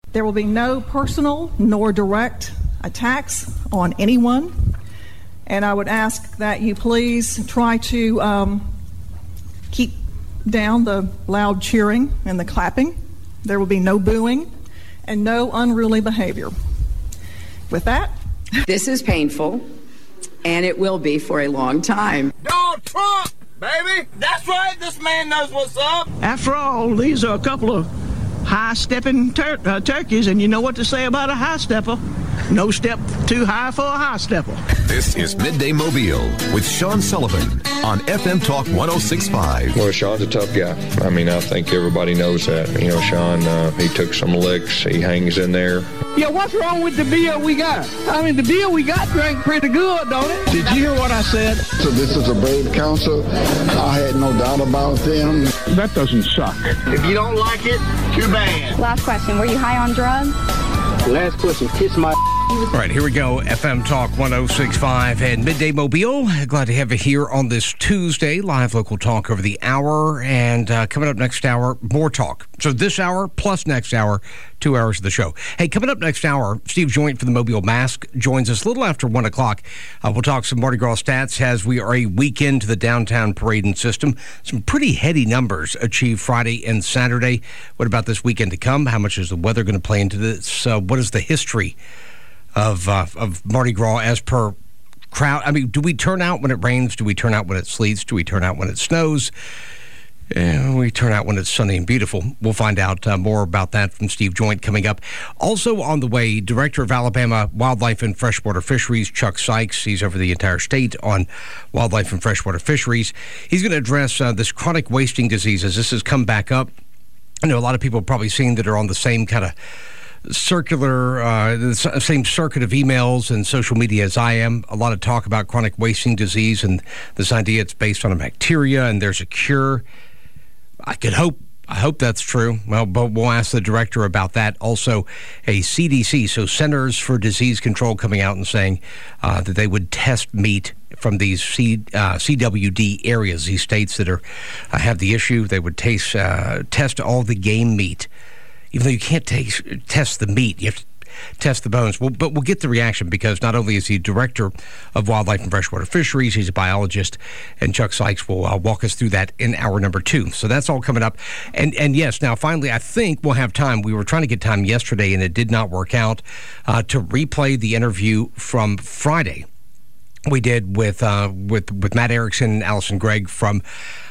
There will be no personal nor direct attacks on anyone. And I would ask that you please try to keep down the loud cheering and the clapping. There will be no booing and no unruly behavior. With that, this is painful, and it will be for a long time. Donald Trump, baby! That's right, this man knows what's up. After all, these are a couple of high-stepping turkeys, and you know what to say about a high-stepper. No step too high for a high-stepper. This is Midday Mobile with Sean Sullivan on FM Talk 106.5. Well, Sean's a tough guy. I mean, I think everybody knows that. You know, Sean, he took some licks. He hangs in there. Yeah, what's wrong with the beer we got? I mean, the beer we got drank pretty good, don't it? Did you hear what I said? So this is a brave council. I had no doubt about them. That doesn't suck. If you don't like it, too bad. Last question, were you high on drugs? Last question, kiss my... All right, here we go. FM Talk 106.5 and Midday Mobile. Glad to have you here on this Tuesday. Live local talk over the hour. And coming up next hour, more talk. So this hour plus next hour, 2 hours of the show. Hey, coming up next hour, Steve Joint from the Mobile Mask joins us a little after 1 o'clock. We'll talk some Mardi Gras stats as we are a week into the downtown parading system. Some pretty heady numbers achieved Friday and Saturday. What about this weekend to come? How much is the weather going to play into this? What is the history of Mardi Gras as per crowd? I mean, do we turn out when it rains? Do we turn out when it sleets? Do we turn out when it snows? We turn out when it's sunny and beautiful. We'll find out more about that from Steve Joint coming up. Also on the way, Director of Alabama Wildlife and Freshwater Fisheries, Chuck Sykes. He's over the entire state on wildlife and freshwater fisheries. He's going to address this chronic wasting disease as this has come back up. I know a lot of people have probably seen that are on the same kind of circular, the same circuit of emails and social media as I am. A lot of talk about chronic wasting disease and this idea it's based on a bacteria and there's a cure. I hope that's true. Well, but we'll ask the director about that. Also, a CDC, so Centers for Disease Control, coming out and saying that they would test meat from these CWD areas, these states that are have the issue. They would test all the game meat. Even though you can't test the meat, you have to test the bones. But we'll get the reaction because not only is he director of Wildlife and Freshwater Fisheries, he's a biologist, and Chuck Sykes will walk us through that in hour number 2. So that's all coming up. And yes, now finally, I think we'll have time. We were trying to get time yesterday, and it did not work out to replay the interview from Friday. We did with Matt Erickson and Allison Gregg from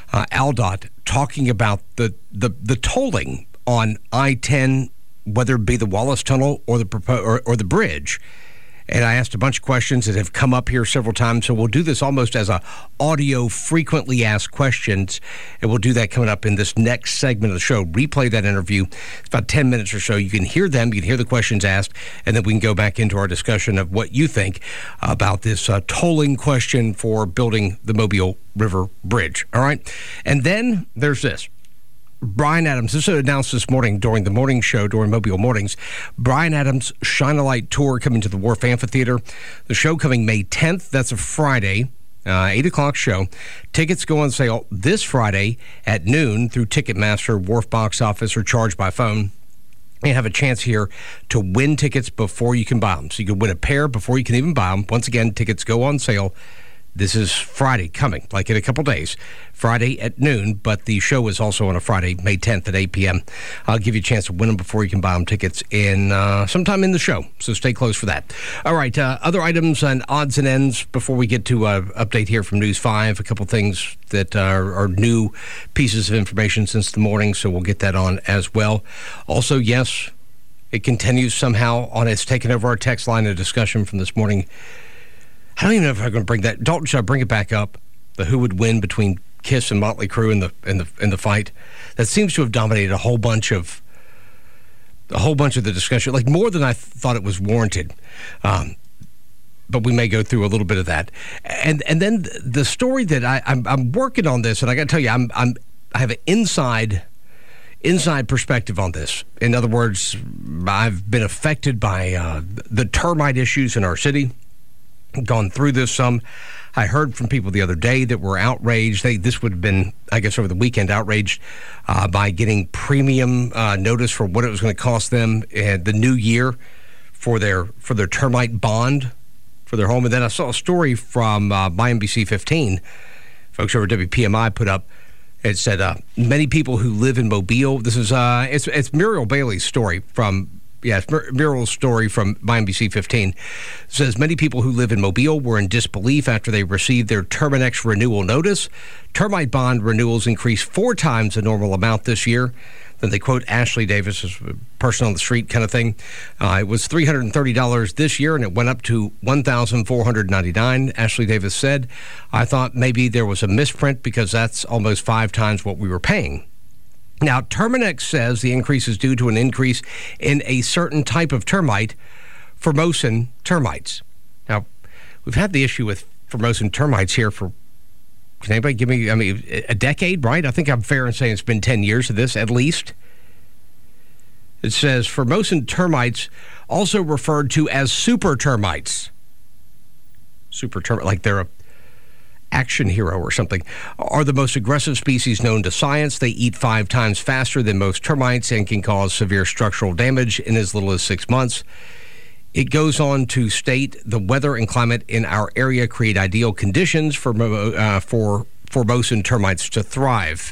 ALDOT talking about the tolling on I-10, whether it be the Wallace Tunnel or the bridge. And I asked a bunch of questions that have come up here several times, so we'll do this almost as a audio frequently asked questions, and we'll do that coming up in this next segment of the show. Replay that interview. It's about 10 minutes or so. You can hear them, you can hear the questions asked, and then we can go back into our discussion of what you think about this tolling question for building the Mobile River Bridge. All right? And then there's this. Bryan Adams, this was announced this morning during the morning show, during Mobile Mornings. Bryan Adams' Shine a Light Tour coming to the Wharf Amphitheater. The show coming May 10th. That's a Friday, 8 o'clock show. Tickets go on sale this Friday at noon through Ticketmaster, Wharf box office, or charged by phone. You have a chance here to win tickets before you can buy them. So you can win a pair before you can even buy them. Once again, tickets go on sale. This is Friday coming, like in a couple days. Friday at noon, but the show is also on a Friday, May 10th at 8 p.m. I'll give you a chance to win them before you can buy them tickets in sometime in the show, so stay close for that. All right, other items and odds and ends before we get to update here from News 5. A couple things that are new pieces of information since the morning, so we'll get that on as well. Also, yes, it continues somehow on. It's taken over our text line, a discussion from this morning. I don't even know if I'm going to bring that. Dalton, should I bring it back up? The who would win between Kiss and Motley Crue in the fight that seems to have dominated a whole bunch of the discussion, like more than I thought it was warranted. But we may go through a little bit of that, and then the story that I'm working on this, and I got to tell you, I have an inside perspective on this. In other words, I've been affected by the termite issues in our city. gone through this some. I heard from people the other day that were outraged. This would have been, I guess, over the weekend, outraged by getting premium notice for what it was going to cost them the new year for their termite bond for their home. And then I saw a story from MyNBC 15, folks over at WPMI put up. It said many people who live in Mobile. This is it's Muriel Bailey's story from. Yeah, it's Muriel's story from MyNBC 15. It says many people who live in Mobile were in disbelief after they received their Terminex renewal notice. Termite bond renewals increased 4 times the normal amount this year. Then they quote Ashley Davis as a person on the street kind of thing. It was $330 this year, and it went up to $1,499. Ashley Davis said, I thought maybe there was a misprint because that's almost 5 times what we were paying. Now, Terminex says the increase is due to an increase in a certain type of termite, Formosan termites. Now, we've had the issue with Formosan termites here for, can anybody give me, a decade, right? I think I'm fair in saying it's been 10 years of this, at least. It says Formosan termites, also referred to as super termites. Super termite, like they're a action hero or something, are the most aggressive species known to science. They eat 5 times faster than most termites and can cause severe structural damage in as little as 6 months. It goes on to state the weather and climate in our area create ideal conditions for Formosan termites to thrive.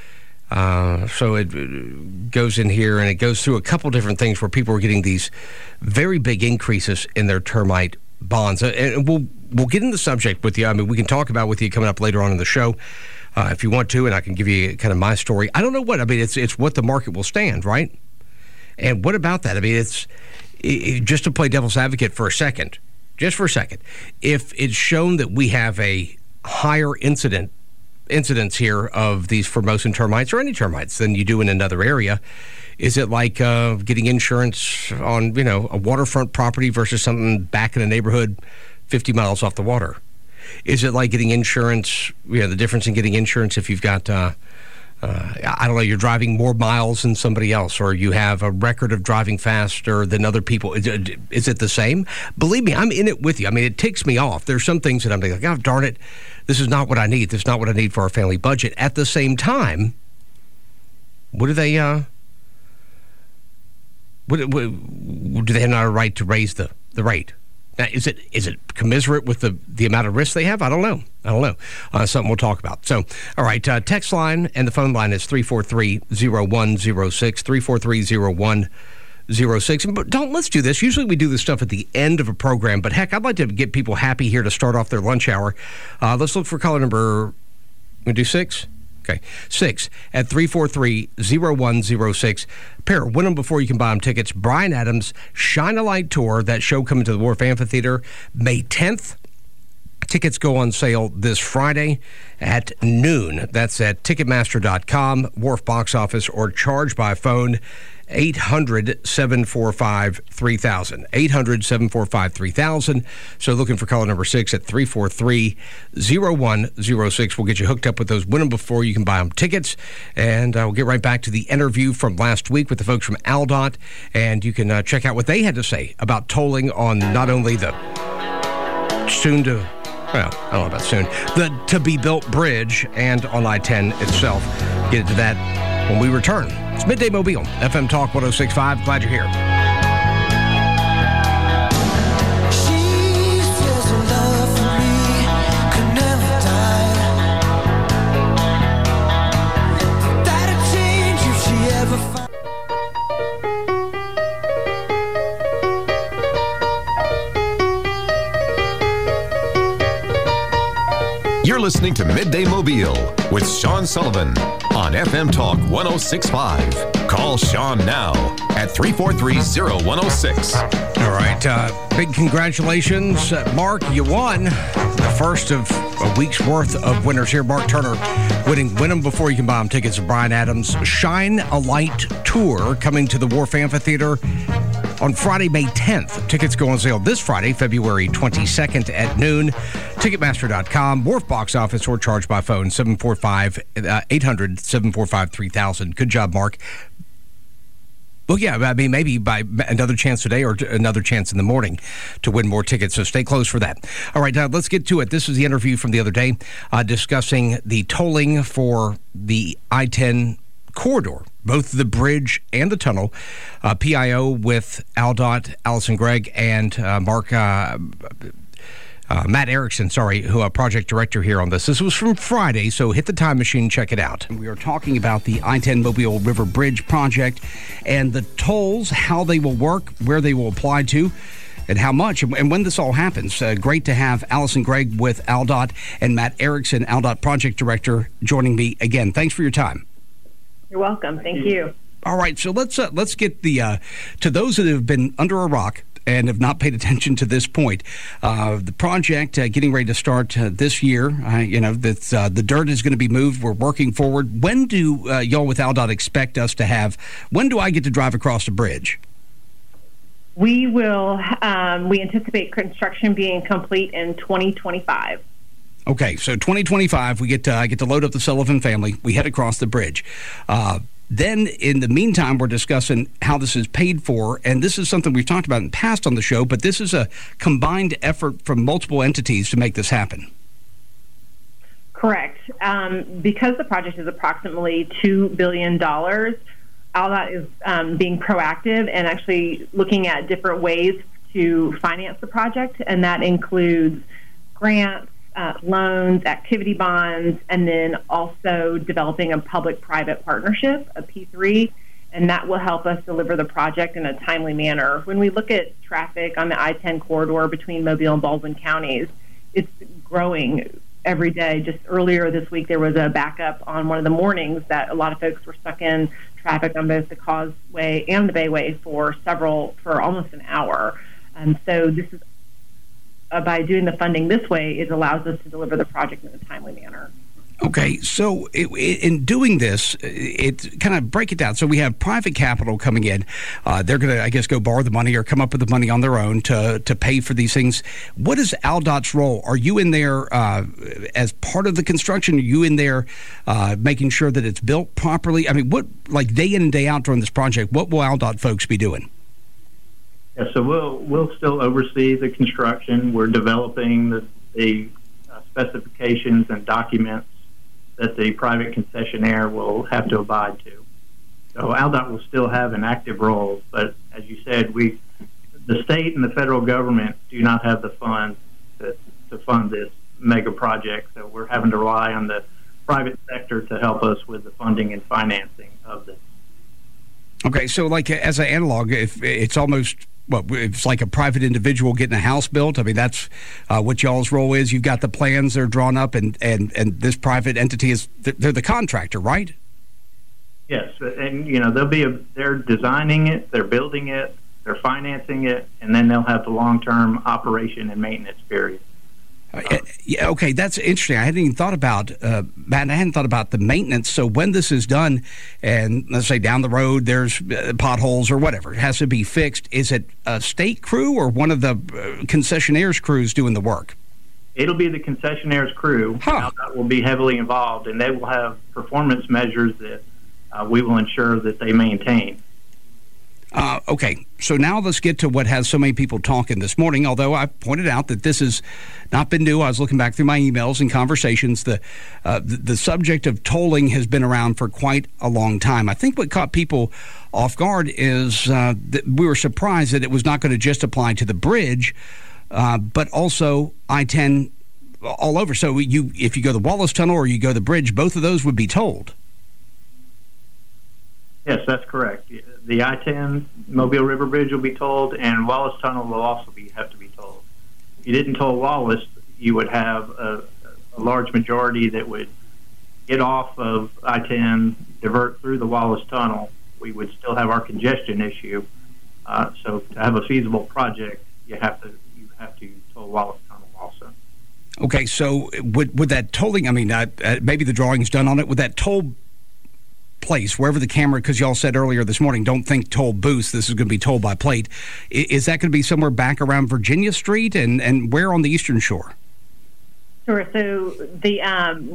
So it goes in here and it goes through a couple different things where people are getting these very big increases in their termite bonds. And we'll get into the subject with you. I mean, we can talk about with you coming up later on in the show if you want to, and I can give you kind of my story. I don't know what. I mean, it's what the market will stand, right? And what about that? I mean, it's just to play devil's advocate for a second, just for a second. If it's shown that we have a higher incidence here of these Formosan termites or any termites than you do in another area, is it like getting insurance on, a waterfront property versus something back in a neighborhood 50 miles off the water? Is it like getting insurance, the difference in getting insurance if you've got, I don't know, you're driving more miles than somebody else, or you have a record of driving faster than other people? Is it the same? Believe me, I'm in it with you. I mean, it ticks me off. There's some things that I'm like, oh, darn it, this is not what I need. This is not what I need for our family budget. At the same time, what do they, do they have not a right to raise the rate? Now, is it commiserate with the amount of risk they have? I don't know. Something we'll talk about. So, all right, text line and the phone line is 343-0106, 343-0106. But let's do this. Usually we do this stuff at the end of a program, but heck, I'd like to get people happy here to start off their lunch hour. Let's look for caller number, we do 6? Okay, 6 at 343-0106. Pair, win them before you can buy them tickets. Bryan Adams, Shine a Light Tour, that show coming to the Wharf Amphitheater May 10th. Tickets go on sale this Friday at noon. That's at Ticketmaster.com, Wharf Box Office, or charge by phone 800-745-3000. 800-745-3000. So looking for caller number 6 at 343-0106. We'll get you hooked up with those Win Them Before You Can Buy Them tickets. And we'll get right back to the interview from last week with the folks from ALDOT. And you can check out what they had to say about tolling on not only the I don't know about soon, the to-be-built bridge and on I-10 itself. Get into that when we return. It's Midday Mobile, FM Talk 106.5. Glad you're here. You're listening to Midday Mobile with Sean Sullivan on FM Talk 106.5. Call Sean now at 343-0106. All right. Big congratulations. Mark, you won the first of a week's worth of winners here. Mark Turner winning Win Them Before You Can Buy Them tickets of Bryan Adams' Shine a Light Tour coming to the Wharf Amphitheater on Friday, May 10th. Tickets go on sale this Friday, February 22nd at noon. Ticketmaster.com, Wharf Box Office, or charge by phone 800-745-3000. Good job, Mark. Well, yeah, I mean, maybe by another chance today or another chance in the morning to win more tickets, so stay close for that. All right, let's get to it. This is the interview from the other day discussing the tolling for the I-10 corridor, both the bridge and the tunnel. PIO with AlDOT, Allison Gregg, and Matt Erickson, who are project director here on this. This was from Friday, so hit the time machine, check it out. We are talking about the I-10 Mobile River Bridge project and the tolls, how they will work, where they will apply to, and how much, and when this all happens. Great to have Allison Gregg with AlDOT and Matt Erickson, AlDOT project director, joining me again. Thanks for your time. You're welcome. Thank you. All right, so let's get the to those that have been under a rock and have not paid attention to this point. The project getting ready to start this year. The dirt is going to be moved. We're working forward. When do y'all with AlDOT expect us to have? When do I get to drive across the bridge? We will. We anticipate construction being complete in 2025. Okay, so 2025, we get to load up the Sullivan family. We head across the bridge. Then, in the meantime, we're discussing how this is paid for, and this is something we've talked about in the past on the show, but this is a combined effort from multiple entities to make this happen. Correct. Because the project is approximately $2 billion, AlDOT is being proactive and actually looking at different ways to finance the project, and that includes grants, loans, activity bonds, and then also developing a public-private partnership, a P3, and that will help us deliver the project in a timely manner. When we look at traffic on the I-10 corridor between Mobile and Baldwin counties, it's growing every day. Just earlier this week, there was a backup on one of the mornings that a lot of folks were stuck in traffic on both the Causeway and the Bayway for almost an hour. So this is by doing the funding this way, it allows us to deliver the project in a timely manner. Okay, so in doing this, it kind of break it down. So we have private capital coming in. They're going to, I guess, go borrow the money or come up with the money on their own to pay for these things. What is AlDOT's role? Are you in there as part of the construction? Are you in there making sure that it's built properly? I mean, what, like day in and day out during this project, what will AlDOT folks be doing? Yeah, so we'll still oversee the construction. We're developing the specifications and documents that the private concessionaire will have to abide to. So AlDOT will still have an active role, but as you said, the state and the federal government do not have the funds to fund this mega project, so we're having to rely on the private sector to help us with the funding and financing of this. Okay, so like as an analog, if it's almost... Well, it's like a private individual getting a house built. I mean, that's what y'all's role is. You've got the plans, they're drawn up, and this private entity they're the contractor, right? Yes, and they're designing it, they're building it, they're financing it, and then they'll have the long-term operation and maintenance period. Yeah, okay, that's interesting. I hadn't even thought about, Matt, I hadn't thought about the maintenance. So when this is done, and let's say down the road there's potholes or whatever, it has to be fixed, is it a state crew or one of the concessionaire's crews doing the work? It'll be the concessionaire's crew. That will be heavily involved, and they will have performance measures that we will ensure that they maintain. Okay, so now let's get to what has so many people talking this morning, although I pointed out that this has not been new. I was looking back through my emails and conversations. The subject of tolling has been around for quite a long time. I think what caught people off guard is that we were surprised that it was not going to just apply to the bridge, but also I-10 all over. So if you go the Wallace Tunnel or you go the bridge, both of those would be tolled. Yes, that's correct. The I-10 Mobile River Bridge will be tolled, and Wallace Tunnel will also have to be tolled. If you didn't toll Wallace, you would have a large majority that would get off of I-10, divert through the Wallace Tunnel. We would still have our congestion issue. So to have a feasible project, you have to toll Wallace Tunnel also. Okay, so would that tolling? I mean, maybe the drawing's done on it. Would that toll place, wherever the camera, because y'all said earlier this morning, don't think toll booths, this is going to be tolled by plate. Is that going to be somewhere back around Virginia Street and where on the Eastern Shore? Sure. So the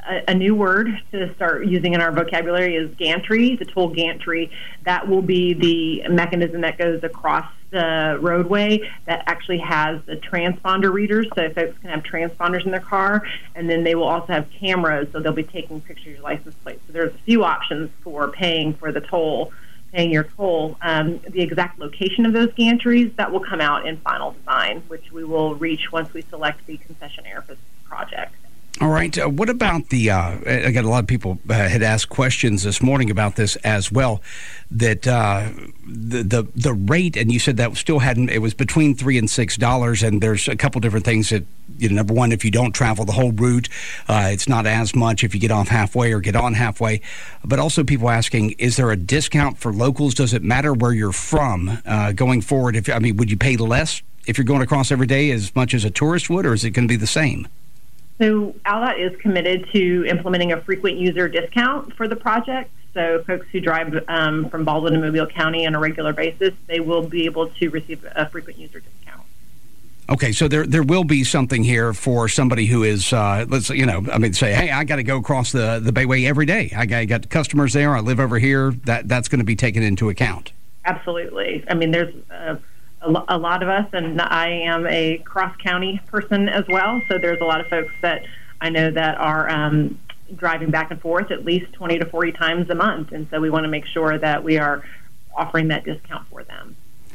a new word to start using in our vocabulary is gantry, the toll gantry. That will be the mechanism that goes across the roadway that actually has the transponder readers, so folks can have transponders in their car, and then they will also have cameras, so they'll be taking pictures of your license plate. So there's a few options for paying for the toll, paying your toll. The exact location of those gantries, that will come out in final design, which we will reach once we select the concessionaire for this project. All right. What about the, again, a lot of people had asked questions this morning about this as well, that the rate, and you said that still hadn't, it was between $3 and $6, and there's a couple different things that, number one, if you don't travel the whole route, it's not as much if you get off halfway or get on halfway. But also people asking, is there a discount for locals? Does it matter where you're from going forward? Would you pay less if you're going across every day as much as a tourist would, or is it going to be the same? So ALDOT is committed to implementing a frequent user discount for the project. So folks who drive from Baldwin to Mobile County on a regular basis, they will be able to receive a frequent user discount. Okay, so there will be something here for somebody who is, say, hey, I got to go across the Bayway every day. I got customers there. I live over here. That's going to be taken into account. Absolutely. There's a lot of us, and I am a cross-county person as well, so there's a lot of folks that I know that are driving back and forth at least 20 to 40 times a month, and so we want to make sure that we are offering that discount for them.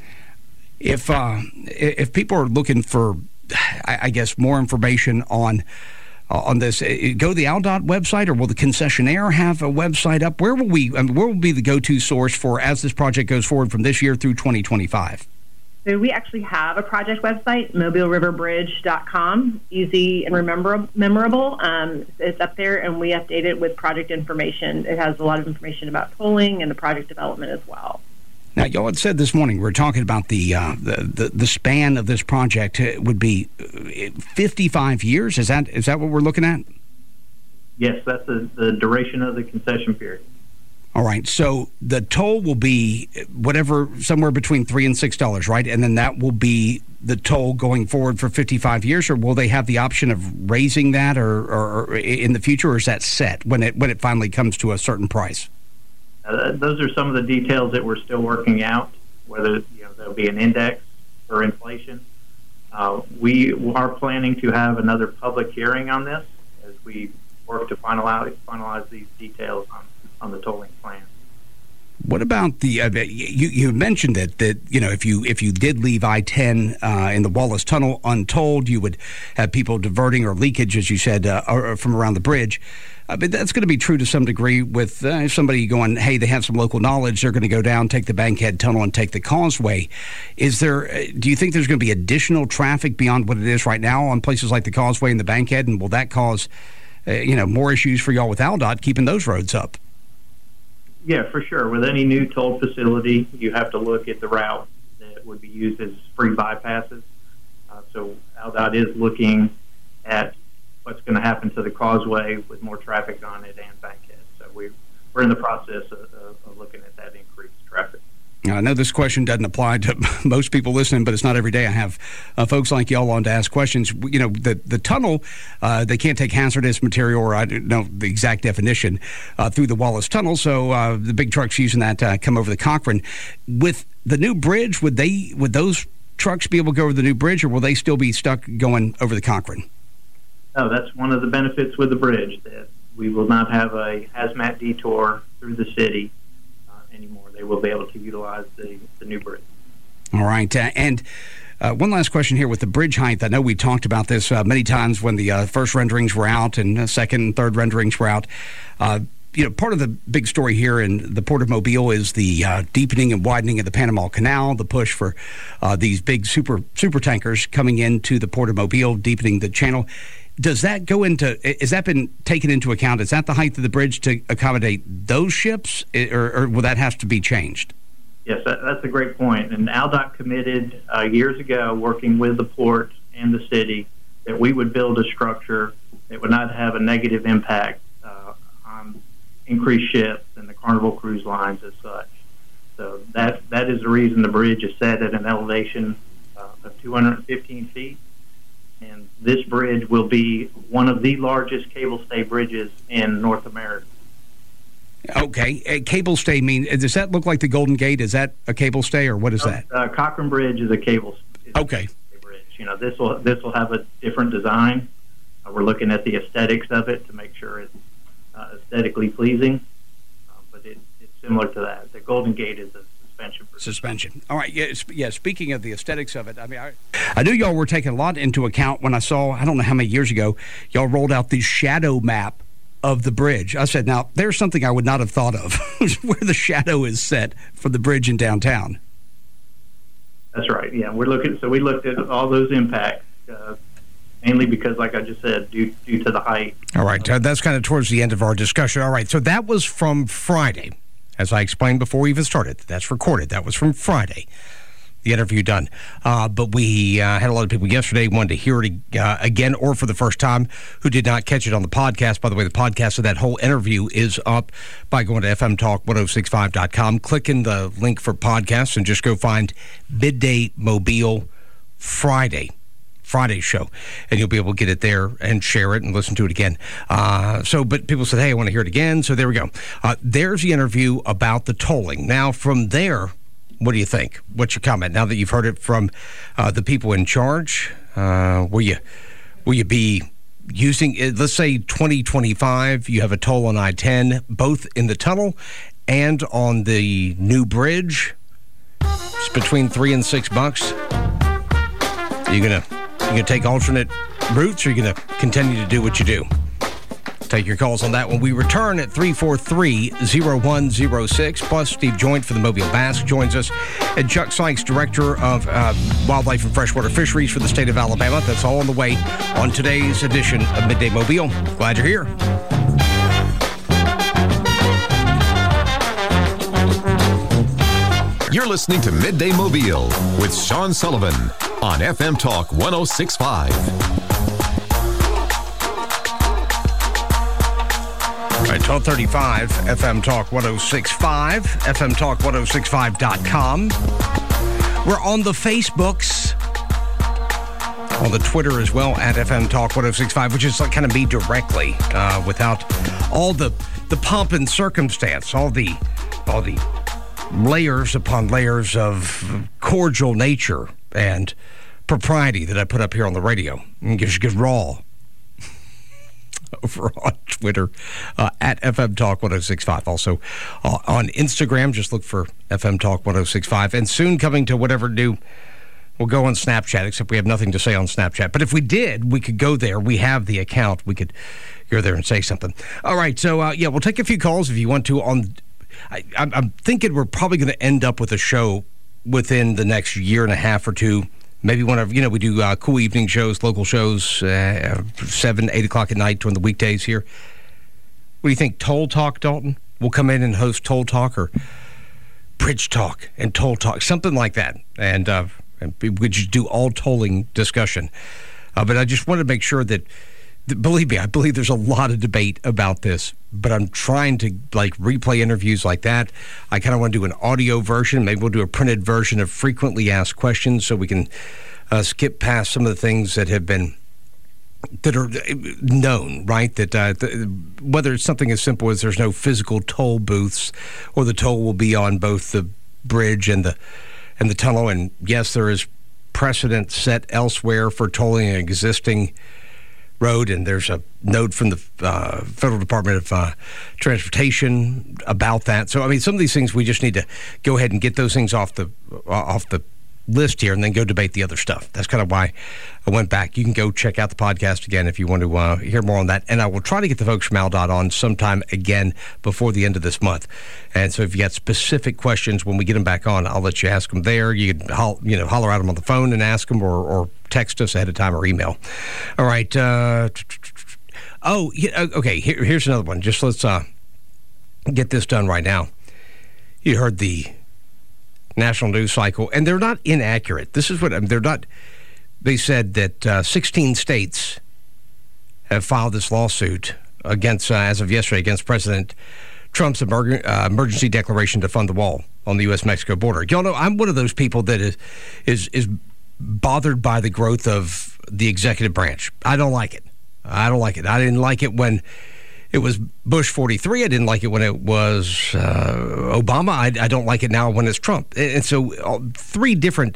If people are looking for, I guess, more information on this, go to the ALDOT website, or will the concessionaire have a website up? Where will be the go-to source for as this project goes forward from this year through 2025? So we actually have a project website, mobileriverbridge.com, easy and memorable. It's up there, and we update it with project information. It has a lot of information about tolling and the project development as well. Now, y'all had said this morning, we were talking about the span of this project would be 55 years. Is that what we're looking at? Yes, that's the duration of the concession period. All right, so the toll will be somewhere between $3 and $6, right? And then that will be the toll going forward for 55 years, or will they have the option of raising that or in the future, or is that set when it finally comes to a certain price? Those are some of the details that we're still working out, whether there'll be an index for inflation. We are planning to have another public hearing on this as we work to finalize these details on the tolling plan. What about the you mentioned that if you did leave I-10 in the Wallace Tunnel untolled, you would have people diverting or leakage, as you said, from around the bridge. But that's going to be true to some degree with somebody going, hey, they have some local knowledge, they're going to go down, take the Bankhead Tunnel and take the Causeway. Do you think there's going to be additional traffic beyond what it is right now on places like the Causeway and the Bankhead, and will that cause more issues for y'all with ALDOT keeping those roads up? Yeah, for sure. With any new toll facility, you have to look at the route that would be used as free bypasses. So ALDOT is looking at what's going to happen to the Causeway with more traffic on it and Bankhead. So we're in the process of looking at that increased traffic. I know this question doesn't apply to most people listening, but it's not every day I have folks like y'all on to ask questions. The tunnel, they can't take hazardous material, or I don't know the exact definition, through the Wallace Tunnel, so the big trucks using that come over the Cochrane. With the new bridge, would those trucks be able to go over the new bridge, or will they still be stuck going over the Cochrane? No, that's one of the benefits with the bridge, that we will not have a hazmat detour through the city anymore. They will be able to utilize the new bridge. All right. And one last question here with the bridge height. I know we talked about this many times when the first renderings were out and second and third renderings were out. Part of the big story here in the Port of Mobile is the deepening and widening of the Panama Canal, the push for these big super tankers coming into the Port of Mobile, deepening the channel. Does that has that been taken into account? Is that the height of the bridge to accommodate those ships, or will that have to be changed? Yes, that's a great point. And ALDOT committed years ago, working with the port and the city, that we would build a structure that would not have a negative impact on increased ships and the Carnival Cruise Lines as such. So that is the reason the bridge is set at an elevation of 215 feet. And this bridge will be one of the largest cable stay bridges in North America. Okay. Cable stay does that look like the Golden Gate? Is that a cable stay, or what is that? Cochrane Bridge is a cable okay. bridge. This will have a different design. We're looking at the aesthetics of it to make sure it's aesthetically pleasing, but it's similar to that. The Golden Gate is a suspension. All right. Yeah. Speaking of the aesthetics of it, I knew y'all were taking a lot into account when I saw, I don't know how many years ago, y'all rolled out the shadow map of the bridge. I said, now, there's something I would not have thought of, where the shadow is set for the bridge in downtown. That's right. Yeah, we looked at all those impacts, mainly because, like I just said, due to the height. All right. That's kind of towards the end of our discussion. All right. So that was from Friday. As I explained before we even started, that's recorded. That was from Friday, the interview done. But we had a lot of people yesterday wanted to hear it again or for the first time who did not catch it on the podcast. By the way, the podcast of that whole interview is up by going to fmtalk1065.com. Click in the link for podcasts and just go find Midday Mobile Friday show, and you'll be able to get it there and share it and listen to it again. But people said, hey, I want to hear it again. So there we go. There's the interview about the tolling. Now, from there, what do you think? What's your comment? Now that you've heard it from the people in charge, will you be using, let's say 2025, you have a toll on I-10, both in the tunnel and on the new bridge. It's between $3 and $6. You're going to take alternate routes, or you're going to continue to do what you do? Take your calls on that when we return at 343-0106. Plus, Steve Joint for the Mobile Bass joins us, and Chuck Sykes, Director of Wildlife and Freshwater Fisheries for the state of Alabama. That's all on the way on today's edition of Midday Mobile. Glad you're here. You're listening to Midday Mobile with Sean Sullivan on FM Talk 106.5. All right, 1235, FM Talk 106.5, FMTalk1065.com. We're on the Facebooks, on the Twitter as well, at FM Talk 106.5, which is like kind of me directly, without all the pomp and circumstance, all the layers upon layers of cordial nature and propriety that I put up here on the radio. And just get raw over on Twitter at FM Talk 106.5. Also on Instagram, just look for FM Talk 106.5. And soon coming to whatever new, we'll go on Snapchat, except we have nothing to say on Snapchat. But if we did, we could go there. We have the account. We could go there and say something. All right, so we'll take a few calls if you want to on... I'm thinking we're probably going to end up with a show within the next year and a half or two. Maybe whenever, we do cool evening shows, local shows, 7, 8 o'clock at night during the weekdays here. What do you think? Toll Talk, Dalton? We'll come in and host Toll Talk, or Bridge Talk and Toll Talk, something like that. And we just do all tolling discussion. But I just wanted to make sure that, believe me, I believe there's a lot of debate about this, but I'm trying to replay interviews like that. I kind of want to do an audio version. Maybe we'll do a printed version of frequently asked questions so we can skip past some of the things that are known, right? That whether it's something as simple as there's no physical toll booths, or the toll will be on both the bridge and the tunnel. And yes, there is precedent set elsewhere for tolling an existing road, and there's a note from the Federal Department of Transportation about that. So, some of these things we just need to go ahead and get those things off the list here, and then go debate the other stuff. That's kind of why I went back. You can go check out the podcast again if you want to hear more on that. And I will try to get the folks from AlDOT on sometime again before the end of this month. And so if you got specific questions when we get them back on, I'll let you ask them there. You can holler at them on the phone and ask them, or text us ahead of time, or email. All right. Okay. Here's another one. Just let's get this done right now. You heard the national news cycle, and they're not inaccurate. This is what they're not. They said that 16 states have filed this lawsuit against, as of yesterday, against President Trump's emergency declaration to fund the wall on the U.S.-Mexico border. Y'all know I'm one of those people that is bothered by the growth of the executive branch. I don't like it. I didn't like it when it was Bush 43. I didn't like it when it was Obama. I don't like it now when it's Trump. And so three different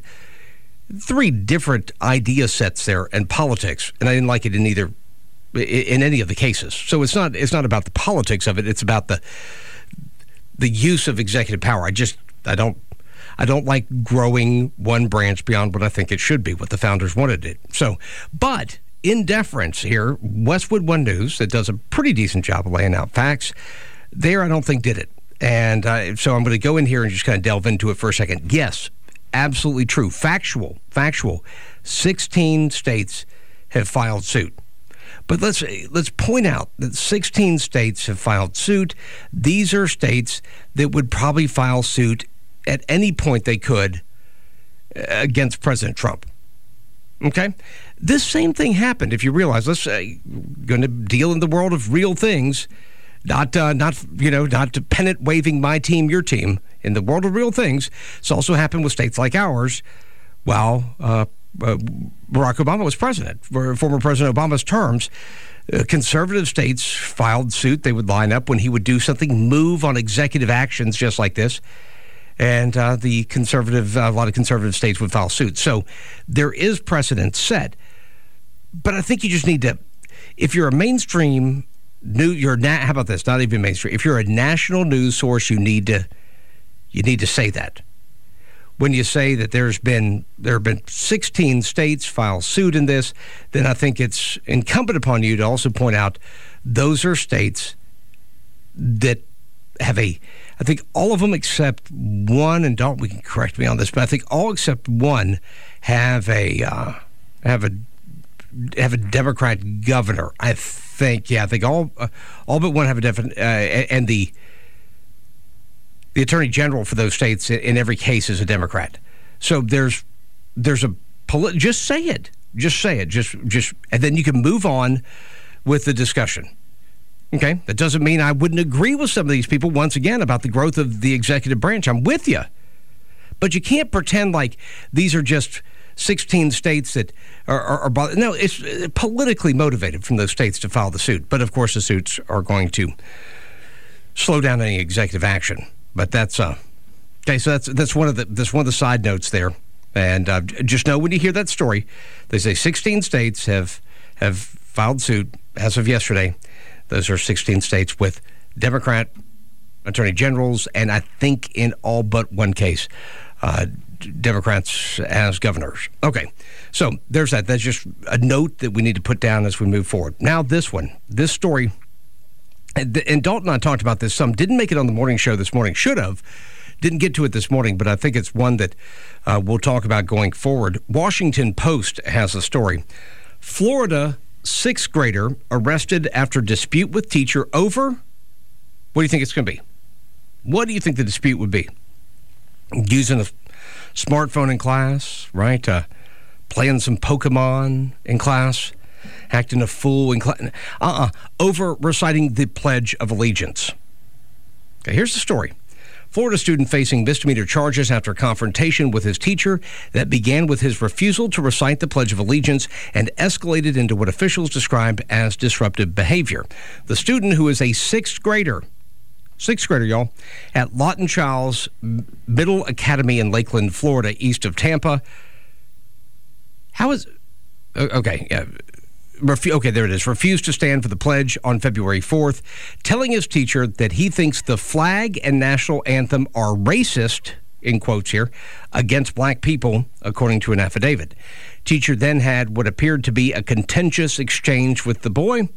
idea sets there and politics, and I didn't like it in any of the cases. So it's not about the politics of it. It's about the use of executive power. I don't like growing one branch beyond what I think it should be, what the founders wanted it. So, but in deference here, Westwood One News, that does a pretty decent job of laying out facts, there I don't think did it. And so I'm going to go in here and just kind of delve into it for a second. Yes, absolutely true. Factual. 16 states have filed suit. But let's point out that 16 states have filed suit. These are states that would probably file suit at any point they could against President Trump. Okay? This same thing happened, if you realize. Let's going to deal in the world of real things, not pennant waving my team, your team. In the world of real things, it's also happened with states like ours. While Barack Obama was president, for former President Obama's terms, conservative states filed suit. They would line up when he would do something, move on executive actions just like this. And a lot of conservative states would file suit. So there is precedent set. But I think you just need to, if you're a mainstream how about this? Not even mainstream. If you're a national news source, you need to say that. When you say that there have been 16 states file suit in this, then I think it's incumbent upon you to also point out those are states that have I think all of them except one, and Dalton, we can correct me on this, but I think all except one have a Democrat governor. I think all but one have a definite, and the attorney general for those states in every case is a Democrat. So there's just say it, and then you can move on with the discussion. Okay, that doesn't mean I wouldn't agree with some of these people, once again, about the growth of the executive branch. I'm with you. But you can't pretend like these are just 16 states that are no, it's politically motivated from those states to file the suit. But, of course, the suits are going to slow down any executive action. But that's okay, so that's one of the side notes there. And just know when you hear that story, they say 16 states have filed suit as of yesterday. Those are 16 states with Democrat attorney generals, and I think in all but one case, Democrats as governors. Okay, so there's that. That's just a note that we need to put down as we move forward. Now this story, and Dalton and I talked about this some, didn't make it on the morning show this morning, should have, didn't get to it this morning, but I think it's one that we'll talk about going forward. Washington Post has a story. Florida 6th grader arrested after dispute with teacher over, what do you think it's going to be? What do you think the dispute would be? Using a smartphone in class, right? Playing some Pokemon in class, acting a fool in class. Over reciting the Pledge of Allegiance. Okay, here's the story. Florida student facing misdemeanor charges after confrontation with his teacher that began with his refusal to recite the Pledge of Allegiance and escalated into what officials described as disruptive behavior. The student, who is a 6th grader, y'all, at Lawton Childs Middle Academy in Lakeland, Florida, east of Tampa. Okay, there it is. Refused to stand for the pledge on February 4th, telling his teacher that he thinks the flag and national anthem are racist, in quotes here, against black people, according to an affidavit. Teacher then had what appeared to be a contentious exchange with the boy.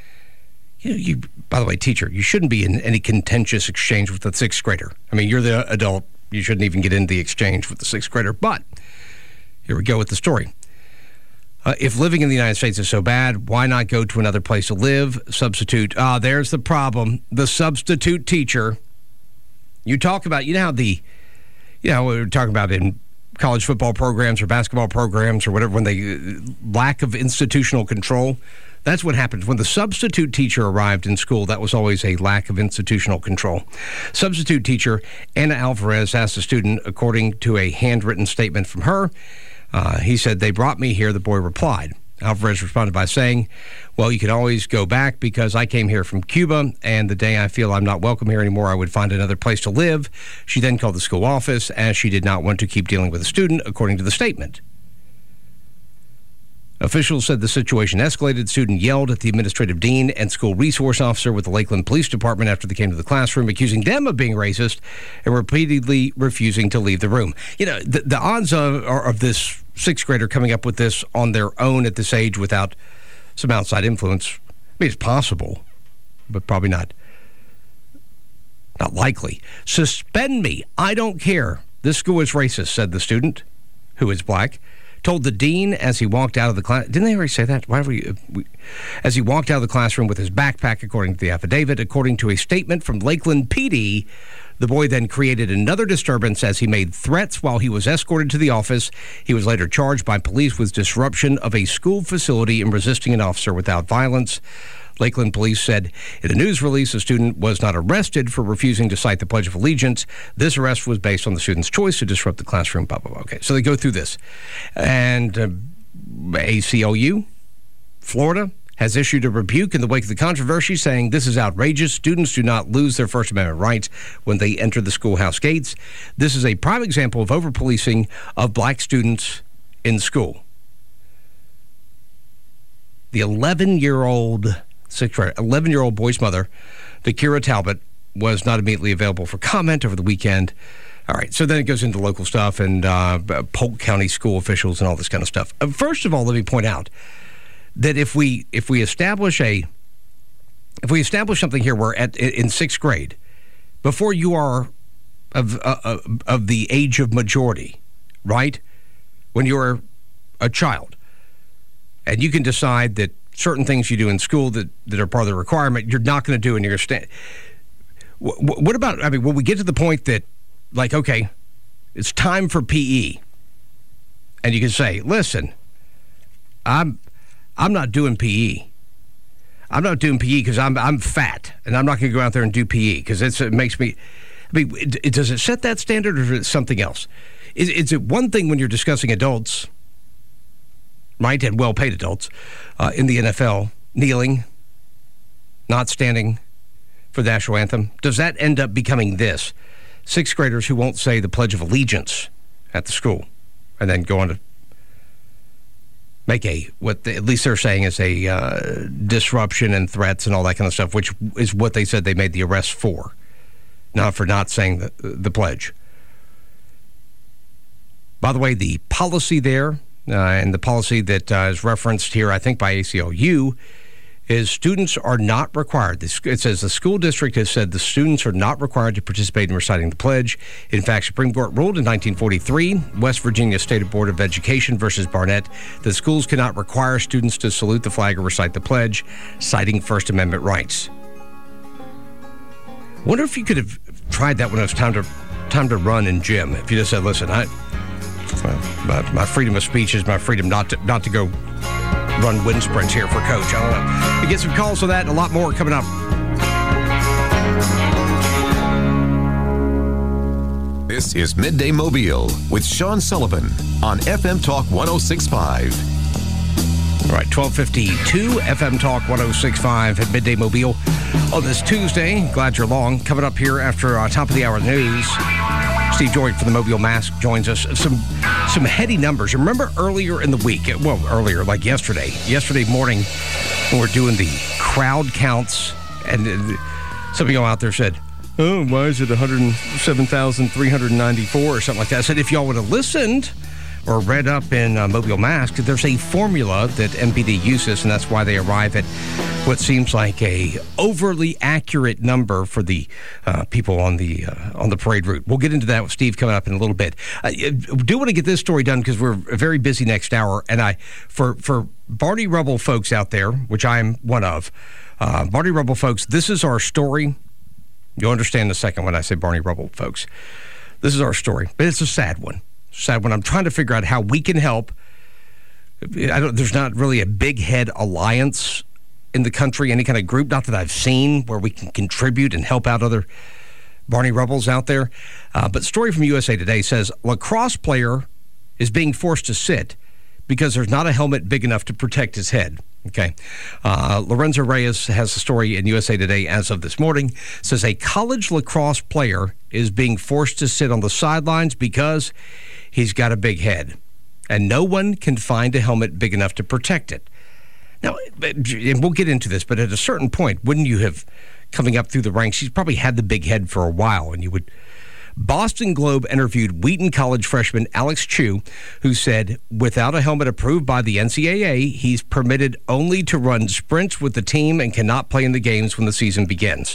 By the way, teacher, you shouldn't be in any contentious exchange with the 6th grader. I mean, you're the adult. You shouldn't even get into the exchange with the 6th grader. But here we go with the story. If living in the United States is so bad, why not go to another place to live? Substitute. There's the problem. The substitute teacher. You talk about, how we're talking about in college football programs or basketball programs or whatever, when they lack of institutional control. That's what happens. When the substitute teacher arrived in school, that was always a lack of institutional control. Substitute teacher Anna Alvarez asked the student, according to a handwritten statement from her, He said, "They brought me here," the boy replied. Alvarez responded by saying, "Well, you can always go back because I came here from Cuba, and the day I feel I'm not welcome here anymore, I would find another place to live." She then called the school office as she did not want to keep dealing with the student, according to the statement. Officials said the situation escalated. The student yelled at the administrative dean and school resource officer with the Lakeland Police Department after they came to the classroom, accusing them of being racist and repeatedly refusing to leave the room. You know, the odds of this sixth grader coming up with this on their own at this age without some outside influence, I mean, it's possible, but probably not likely. "Suspend me. I don't care. This school is racist," said the student, who is black. Told the dean as he walked out of the class. Didn't they already say that? As he walked out of the classroom with his backpack, according to the affidavit. According to a statement from Lakeland PD, the boy then created another disturbance as he made threats while he was escorted to the office. He was later charged by police with disruption of a school facility and resisting an officer without violence. Lakeland police said in a news release the student was not arrested for refusing to cite the Pledge of Allegiance. This arrest was based on the student's choice to disrupt the classroom, blah, blah, blah. Okay, so they go through this. And ACLU, Florida, has issued a rebuke in the wake of the controversy, saying this is outrageous. Students do not lose their First Amendment rights when they enter the schoolhouse gates. This is a prime example of over-policing of black students in school. The 11-year-old boy's mother, Dakira Talbot, was not immediately available for comment over the weekend. All right, so then it goes into local stuff and Polk County school officials and all this kind of stuff. First of all, let me point out that if we establish something here where in sixth grade, before you are of the age of majority, right? When you're a child, and you can decide that certain things you do in school that are part of the requirement, you're not going to do in your stand. What about, I mean, when we get to the point that, like, okay, it's time for PE, and you can say, listen, I'm not doing PE. I'm not doing PE because I'm fat, and I'm not going to go out there and do PE because it makes me, I mean, does it set that standard or is it something else? Is it one thing when you're discussing adults, right, and well-paid adults in the NFL, kneeling, not standing for the national anthem? Does that end up becoming this? Sixth graders who won't say the Pledge of Allegiance at the school and then go on to make at least they're saying is a disruption and threats and all that kind of stuff, which is what they said they made the arrest for, not for not saying the pledge. By the way, the policy there, and the policy that is referenced here, I think, by ACLU, is students are not required. It says the school district has said the students are not required to participate in reciting the pledge. In fact, Supreme Court ruled in 1943, West Virginia State Board of Education versus Barnett, that schools cannot require students to salute the flag or recite the pledge, citing First Amendment rights. Wonder if you could have tried that when it was time to run in gym. If you just said, listen, my freedom of speech is my freedom not to go run wind sprints here for Coach. I don't know. We get some calls for that and a lot more coming up. This is Midday Mobile with Sean Sullivan on FM Talk 106.5. All right, 12:52, FM Talk 106.5 at Midday Mobile on this Tuesday. Glad you're along. Coming up here after top of the hour news, Steve Joy from the Mobile Mask joins us. Some heady numbers. Remember earlier in the week, earlier, like yesterday morning, when we're doing the crowd counts, and some of y'all out there said, oh, why is it 107,394 or something like that? I said, if y'all would have listened or read up in Mobile Mask, there's a formula that MPD uses, and that's why they arrive at what seems like a overly accurate number for the people on the parade route. We'll get into that with Steve coming up in a little bit. I do want to get this story done because we're very busy next hour, and for Barney Rubble folks out there, which I'm one of, Barney Rubble folks, this is our story. You'll understand in a second when I say Barney Rubble folks. This is our story, but it's a sad one. When I'm trying to figure out how we can help, there's not really a big head alliance in the country, any kind of group, not that I've seen, where we can contribute and help out other Barney Rubbles out there. But story from USA Today says lacrosse player is being forced to sit because there's not a helmet big enough to protect his head. Okay. Lorenzo Reyes has a story in USA Today as of this morning. Says a college lacrosse player is being forced to sit on the sidelines because he's got a big head, and no one can find a helmet big enough to protect it. Now, and we'll get into this, but at a certain point, wouldn't you have, coming up through the ranks, he's probably had the big head for a while, and you would. Boston Globe interviewed Wheaton College freshman Alex Chu, who said, without a helmet approved by the NCAA, he's permitted only to run sprints with the team and cannot play in the games when the season begins.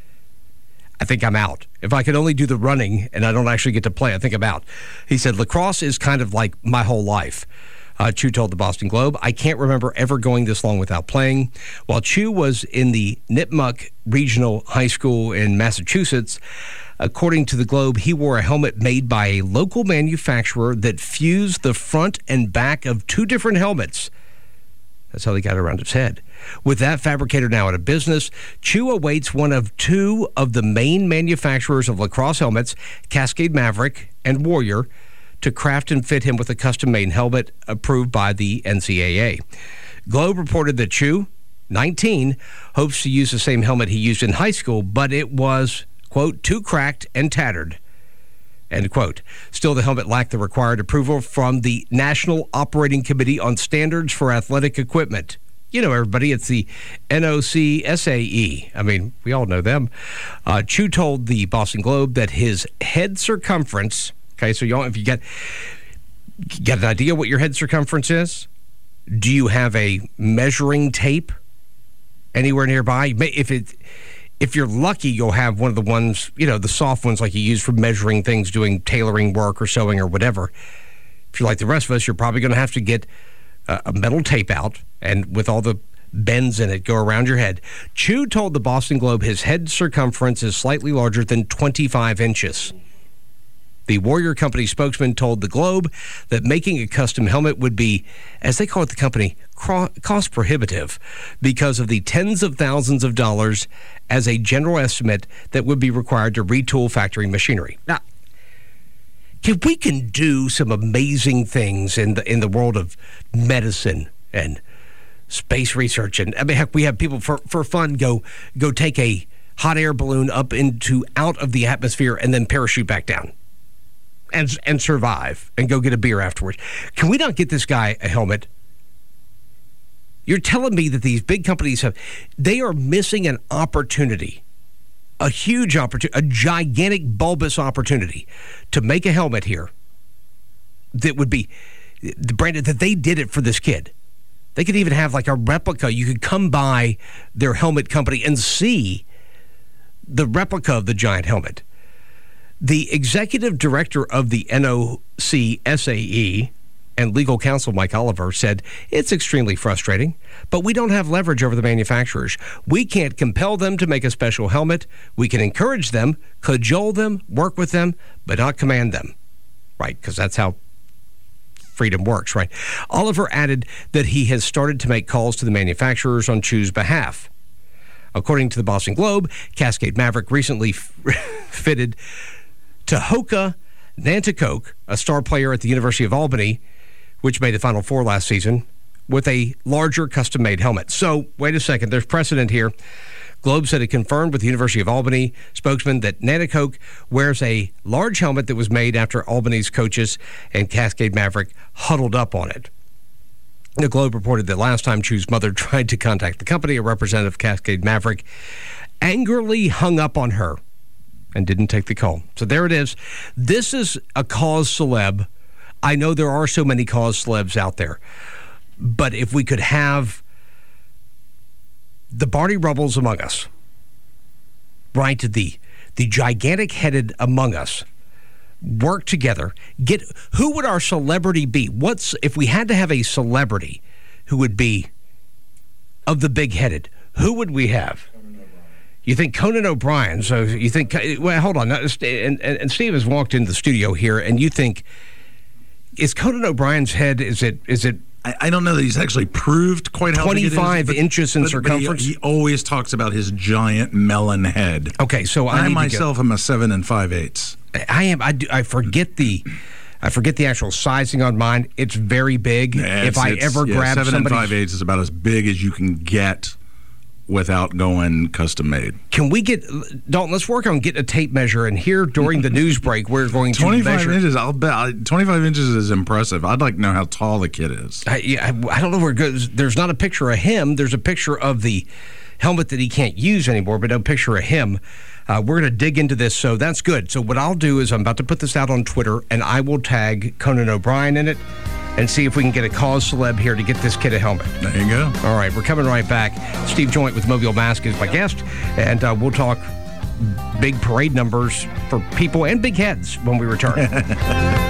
I think I'm out. If I could only do the running and I don't actually get to play, I think I'm out. He said, lacrosse is kind of like my whole life. Chu told the Boston Globe, I can't remember ever going this long without playing. While Chu was in the Nipmuc Regional High School in Massachusetts, according to the Globe, he wore a helmet made by a local manufacturer that fused the front and back of two different helmets. That's how they got around his head. With that fabricator now out of business, Chu awaits one of two of the main manufacturers of lacrosse helmets, Cascade Maverick and Warrior, to craft and fit him with a custom-made helmet approved by the NCAA. Globe reported that Chu, 19, hopes to use the same helmet he used in high school, but it was, quote, too cracked and tattered, end quote. Still, the helmet lacked the required approval from the National Operating Committee on Standards for Athletic Equipment. You know, everybody, it's the NOCSAE. I mean, we all know them. Chu told the Boston Globe that his head circumference, okay, so if you get an idea what your head circumference is, do you have a measuring tape anywhere nearby? If you're lucky, you'll have one of the ones, the soft ones like you use for measuring things, doing tailoring work or sewing or whatever. If you're like the rest of us, you're probably going to have to get a metal tape out and with all the bends in it, go around your head. Chu told the Boston Globe his head circumference is slightly larger than 25 inches. The Warrior Company spokesman told the Globe that making a custom helmet would be, as they call it the company, cost prohibitive because of the tens of thousands of dollars as a general estimate that would be required to retool factory machinery. Now, we can do some amazing things in the world of medicine and space research. And I mean, heck, we have people for fun go take a hot air balloon up out of the atmosphere and then parachute back down. And survive and go get a beer afterwards. Can we not get this guy a helmet? You're telling me that these big companies they are missing an opportunity, a huge opportunity, a gigantic bulbous opportunity to make a helmet here that would be branded, that they did it for this kid. They could even have like a replica. You could come by their helmet company and see the replica of the giant helmet. The executive director of the NOCSAE and legal counsel Mike Oliver said, it's extremely frustrating, but we don't have leverage over the manufacturers. We can't compel them to make a special helmet. We can encourage them, cajole them, work with them, but not command them. Right, because that's how freedom works, right? Oliver added that he has started to make calls to the manufacturers on Chu's behalf. According to the Boston Globe, Cascade Maverick recently fitted Tehoka Nanticoke, a star player at the University of Albany, which made the Final Four last season, with a larger custom-made helmet. So, wait a second, there's precedent here. Globe said it confirmed with the University of Albany spokesman that Nanticoke wears a large helmet that was made after Albany's coaches and Cascade Maverick huddled up on it. The Globe reported that last time Chu's mother tried to contact the company, a representative of Cascade Maverick angrily hung up on her and didn't take the call. So there it is. This is a cause celeb. I know there are so many cause celebs out there, but if we could have the Barney Rubbles among us, right, the gigantic headed among us, work together, who would our celebrity be? If we had to have a celebrity who would be of the big headed, who would we have? You think Conan O'Brien, so you think, well, hold on, and Steve has walked into the studio here, and you think, is Conan O'Brien's head, is it? I don't know that he's actually proved quite how big it is. 25 inches in circumference? He always talks about his giant melon head. Okay, so I myself am a 7 5/8. I forget I forget the actual sizing on mine. It's very big. Yeah, if I ever grab 7 somebody, 5/8 is about as big as you can get without going custom made. Can we get Dalton? Let's work on getting a tape measure. And here during the news break, we're going to 25 measure. inches. I'll bet 25 inches is impressive. I'd like to know how tall the kid is. I don't know where it goes. There's not a picture of him. There's a picture of the helmet that he can't use anymore, but no picture of him. We're going to dig into this, so that's good. So what I'll do is I'm about to put this out on Twitter, and I will tag Conan O'Brien in it and see if we can get a cause celeb here to get this kid a helmet. There you go. All right, we're coming right back. Steve Joint with Mobile Mask is my guest, and we'll talk big parade numbers for people and big heads when we return.